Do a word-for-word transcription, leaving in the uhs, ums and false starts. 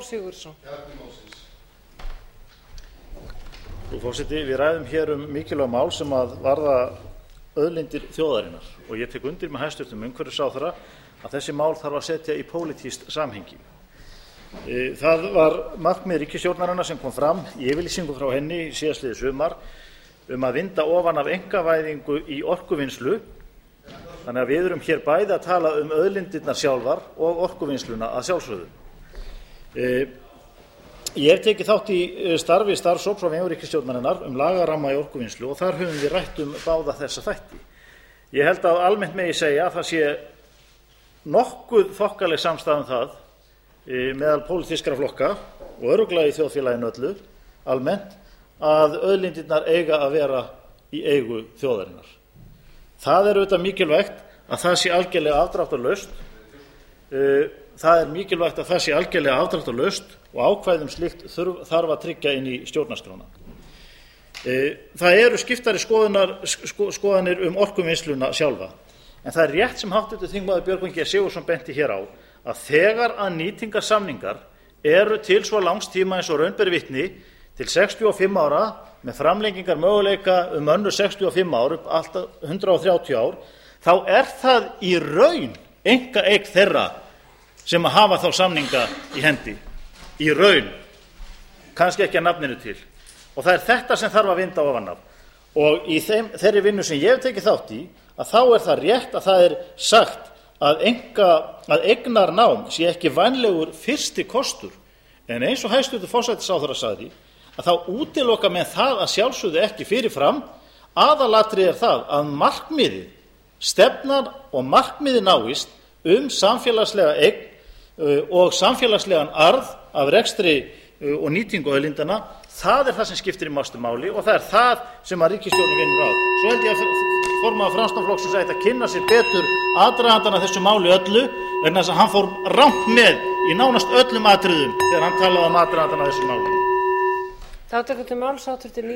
Sigurðsson. Frú forseti, við ræðum hér um mikilvæg mál sem að varða auðlindir þjóðarinnar og ég tek undir með hæstvirtum umhverfisráðherra að þessi mál þarf að setja í pólitískt samhengi. Það var markmið ríkisstjórnarinnar sem kom fram í yfirlýsingu frá henni síðastliðið sumar um að vinda ofan af einkavæðingu í orkuvinnslu, þannig að við erum hér bæði að tala um auðlindirnar sjálfar og orkuvinnsluna að sjálfsögðu. Ég hef tekið þátt í starfi starfshóps frá vegum ríkisstjórnarinnar um lagaramma í orkuvinnslu og þar höfum við rætt um báða þessa þætti. Ég held að almennt megi segja að það sé nokkuð þokkaleg samstaða um það meðal pólitískra flokka og örugglega í þjóðfélaginu öllu almennt að auðlindirnar eiga að vera í eigu þjóðarinnar. Það er auðvitað mikilvægt að það sé algerlega afdráttarlaust. Það er mikilvægt að það sé algerlega afdráttarlaust og ákvæði um slíkt þarf að tryggja inn í stjórnarskrána. Það eru skiptari skoðunar, sko, skoðanir um orkuvinnsluna sjálfa, en það er rétt sem háttvirtur þingmaður Björgvin G Sigurðsson benti hér á að þegar að nýtingarsamningar eru til svo langs tíma eins og raun ber vitni til sextíu og fimm ára með framlengingar möguleika um önnur sextíu og fimm ár upp allt að hundrað og þrjátíu ár, þá er það í raun einkaeign þeirra sem að hafa þá samninga í hendi, í raun, kannski ekki að nafninu til. Og það er þetta sem þarf að vinda ofan af. Og í þeim, þeirri vinnu sem ég hef tekið þátt í, að þá er það rétt að það er sagt að, enga, að eignarnám sé ekki vænlegur fyrsti kostur, en eins og hæstvirtur forsætisráðherra sagði, að þá útiloka menn það að sjálfsögðu ekki fyrirfram. Aðalatriði er það að markmiðið, stefnan og markmiðið náist um samfélagslega eign og samfélagslegan arð af rekstri og nýtingu auðlindanna. Það er það sem skiptir í mestu máli og það er það sem að ríkisstjórnin vinnur á. Svo held ég að formaður Framsóknarflokksins ætti að kynna sér betur aðdragandann að þessu máli öllu, vegna þess að hann fór rangt með í nánast öllum atriðum þegar hann talaði um aðdragandann að þessu máli. Þá tekur til máls háttvirtur